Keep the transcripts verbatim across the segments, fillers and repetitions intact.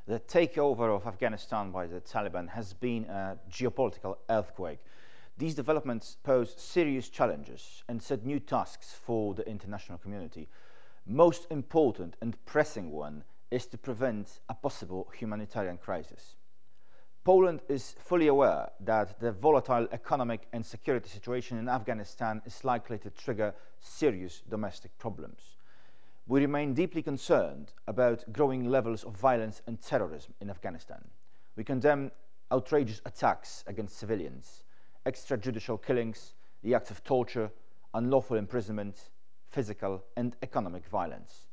The takeover of Afghanistan by the Taliban has been a geopolitical earthquake. These developments pose serious challenges and set new tasks for the international community. Most important and pressing one is to prevent a possible humanitarian crisis. Poland is fully aware that the volatile economic and security situation in Afghanistan is likely to trigger serious domestic problems. We remain deeply concerned about growing levels of violence and terrorism in Afghanistan. We condemn outrageous attacks against civilians, extrajudicial killings, the acts of torture, unlawful imprisonment, physical and economic violence.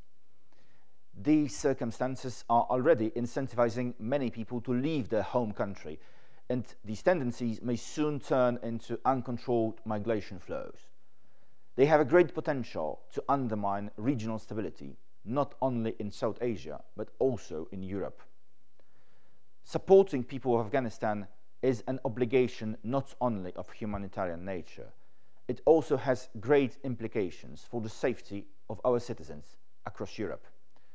These circumstances are already incentivizing many people to leave their home country, and these tendencies may soon turn into uncontrolled migration flows. They have a great potential to undermine regional stability, not only in South Asia, but also in Europe. Supporting people of Afghanistan is an obligation not only of humanitarian nature, it also has great implications for the safety of our citizens across Europe.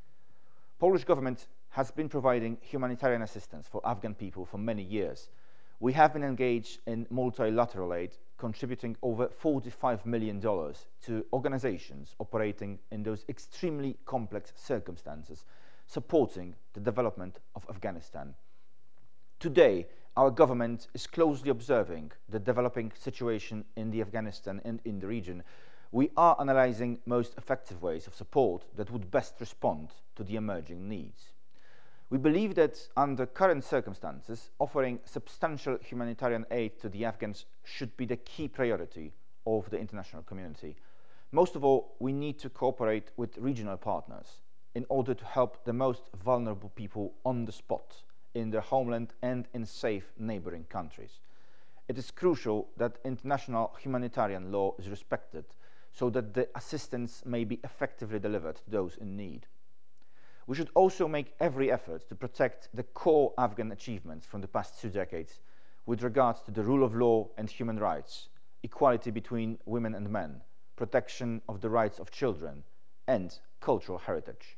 Polish government has been providing humanitarian assistance for Afghan people for many years. We have been engaged in multilateral aid, contributing over forty-five million dollars to organizations operating in those extremely complex circumstances, supporting the development of Afghanistan. Today, our government is closely observing the developing situation in the Afghanistan and in the region. We are analyzing most effective ways of support that would best respond to the emerging needs. We believe that under current circumstances, offering substantial humanitarian aid to the Afghans should be the key priority of the international community. Most of all, we need to cooperate with regional partners in order to help the most vulnerable people on the spot in their homeland and in safe neighboring countries. It is crucial that international humanitarian law is respected so that the assistance may be effectively delivered to those in need. We should also make every effort to protect the core Afghan achievements from the past two decades with regard to the rule of law and human rights, equality between women and men, protection of the rights of children, and cultural heritage.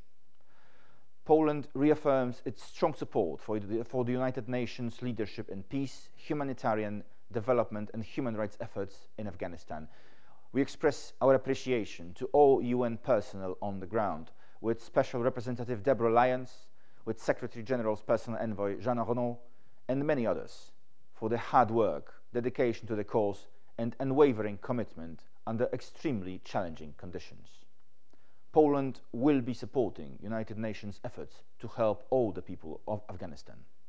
Poland reaffirms its strong support for the, for the United Nations leadership in peace, humanitarian development and human rights efforts in Afghanistan. We express our appreciation to all U N personnel on the ground, with Special Representative Deborah Lyons, with Secretary General's Personal Envoy Jean Arnaud, and many others, for their hard work, dedication to the cause, and unwavering commitment under extremely challenging conditions. Poland will be supporting United Nations efforts to help all the people of Afghanistan.